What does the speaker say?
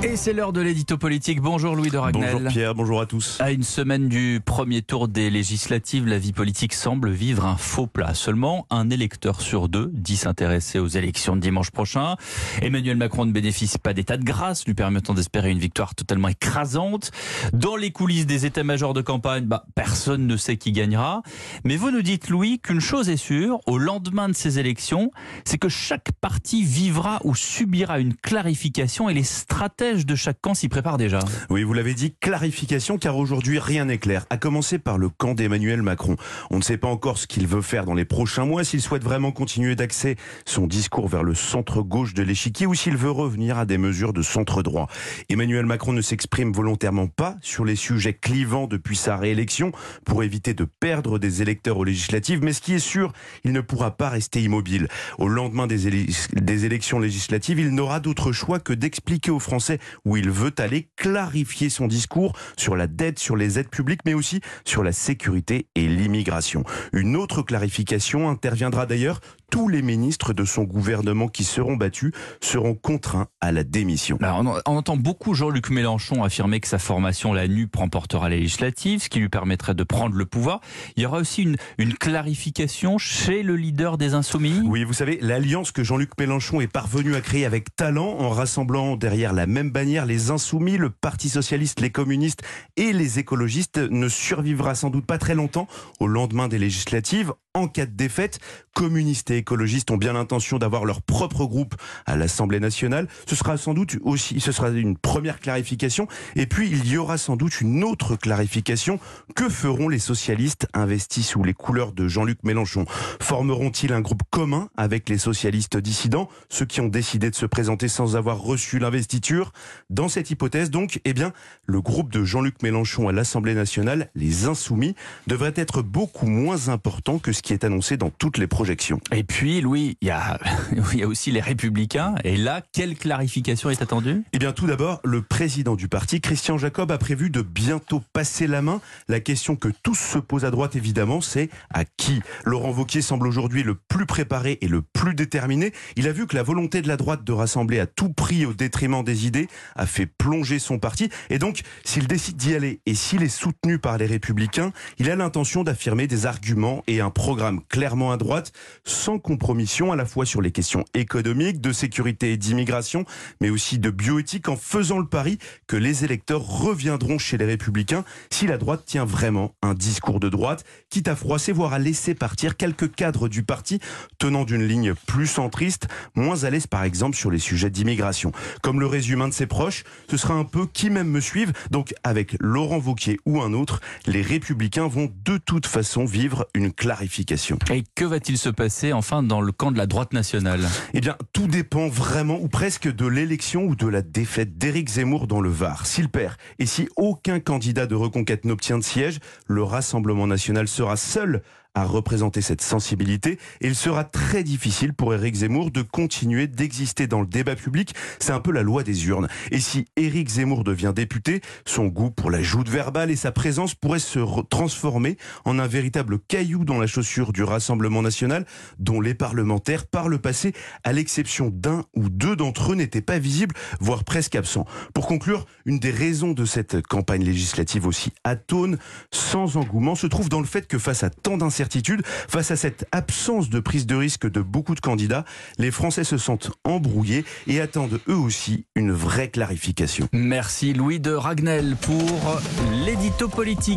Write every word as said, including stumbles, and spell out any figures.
Et c'est l'heure de l'édito politique. Bonjour Louis de Ragnel. Bonjour Pierre, bonjour à tous. À une semaine du premier tour des législatives, la vie politique semble vivre un faux plat. Seulement un électeur sur deux dit s'intéresser aux élections de dimanche prochain. Emmanuel Macron ne bénéficie pas d'état de grâce, lui permettant d'espérer une victoire totalement écrasante. Dans les coulisses des états-majors de campagne, bah, personne ne sait qui gagnera. Mais vous nous dites, Louis, qu'une chose est sûre, au lendemain de ces élections, c'est que chaque parti vivra ou subira une clarification et les stratèges de chaque camp s'y prépare déjà. Oui, vous l'avez dit, clarification, car aujourd'hui rien n'est clair. À commencer par le camp d'Emmanuel Macron. On ne sait pas encore ce qu'il veut faire dans les prochains mois, s'il souhaite vraiment continuer d'axer son discours vers le centre-gauche de l'échiquier ou s'il veut revenir à des mesures de centre-droit. Emmanuel Macron ne s'exprime volontairement pas sur les sujets clivants depuis sa réélection pour éviter de perdre des électeurs aux législatives, mais ce qui est sûr, il ne pourra pas rester immobile. Au lendemain des, élec- des élections législatives, il n'aura d'autre choix que d'expliquer aux Français où il veut aller, clarifier son discours sur la dette, sur les aides publiques, mais aussi sur la sécurité et l'immigration. Une autre clarification interviendra d'ailleurs. Tous les ministres de son gouvernement qui seront battus seront contraints à la démission. Alors, on, on entend beaucoup Jean-Luc Mélenchon affirmer que sa formation, la N U P, remportera les législatives, ce qui lui permettrait de prendre le pouvoir. Il y aura aussi une, une clarification chez le leader des Insoumis. Oui, vous savez, l'alliance que Jean-Luc Mélenchon est parvenu à créer avec talent, en rassemblant derrière la même bannière les Insoumis, le Parti Socialiste, les communistes et les écologistes, ne survivra sans doute pas très longtemps au lendemain des législatives. En cas de défaite, communistes et écologistes ont bien l'intention d'avoir leur propre groupe à l'Assemblée nationale. Ce sera sans doute aussi, ce sera une première clarification. Et puis, il y aura sans doute une autre clarification. Que feront les socialistes investis sous les couleurs de Jean-Luc Mélenchon? Formeront-ils un groupe commun avec les socialistes dissidents, ceux qui ont décidé de se présenter sans avoir reçu l'investiture? Dans cette hypothèse, donc, eh bien, le groupe de Jean-Luc Mélenchon à l'Assemblée nationale, les Insoumis, devrait être beaucoup moins important que ce qui est annoncé dans toutes les projections. Et puis, Louis, il y a, il y a aussi les Républicains. Et là, quelle clarification est attendue? Eh bien, tout d'abord, le président du parti, Christian Jacob, a prévu de bientôt passer la main. La question que tous se posent à droite, évidemment, c'est à qui? Laurent Wauquiez semble aujourd'hui le plus préparé et le plus déterminé. Il a vu que la volonté de la droite de rassembler à tout prix au détriment des idées a fait plonger son parti. Et donc, s'il décide d'y aller et s'il est soutenu par les Républicains, il a l'intention d'affirmer des arguments et un programme clairement à droite, sans compromission, à la fois sur les questions économiques, de sécurité et d'immigration, mais aussi de bioéthique, en faisant le pari que les électeurs reviendront chez les Républicains si la droite tient vraiment un discours de droite, quitte à froisser, voire à laisser partir quelques cadres du parti tenant d'une ligne plus centriste, moins à l'aise par exemple sur les sujets d'immigration. Comme le résume un de ses proches, ce sera un peu qui même me suive, donc avec Laurent Wauquiez ou un autre, les Républicains vont de toute façon vivre une clarification. Et que va-t-il se passer enfin dans le camp de la droite nationale? Eh bien, tout dépend vraiment ou presque de l'élection ou de la défaite d'Éric Zemmour dans le Var. S'il perd et si aucun candidat de Reconquête n'obtient de siège, le Rassemblement national sera seul à représenter cette sensibilité et il sera très difficile pour Éric Zemmour de continuer d'exister dans le débat public. C'est un peu la loi des urnes. Et si Éric Zemmour devient député, son goût pour la joute verbale et sa présence pourraient se transformer en un véritable caillou dans la chaussure du Rassemblement national, dont les parlementaires, par le passé, à l'exception d'un ou deux d'entre eux, n'étaient pas visibles, voire presque absents. Pour conclure, une des raisons de cette campagne législative aussi atone, sans engouement, se trouve dans le fait que face à tant d'incertitudes, face à cette absence de prise de risque de beaucoup de candidats, les Français se sentent embrouillés et attendent eux aussi une vraie clarification. Merci Louis de Ragnel pour l'édito politique.